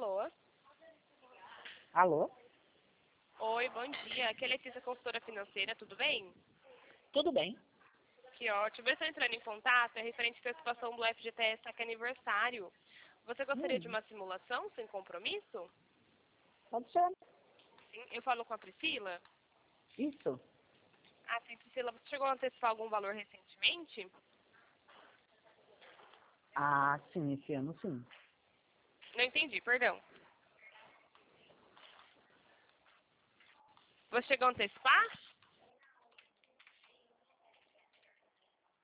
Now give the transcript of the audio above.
Alô? Alô? Oi, bom dia. Aqui é Letícia, consultora financeira, tudo bem? Tudo bem? Que ótimo. Eu estou entrando em contato, é referente à participação do FGTS TAC Aniversário. Você gostaria de uma simulação sem compromisso? Pode ser. Sim. Eu falo com a Priscila? Isso. Ah, sim, Priscila. Você chegou a antecipar algum valor recentemente? Ah, sim, esse ano sim. Não entendi, perdão. Você chegou a antecipar?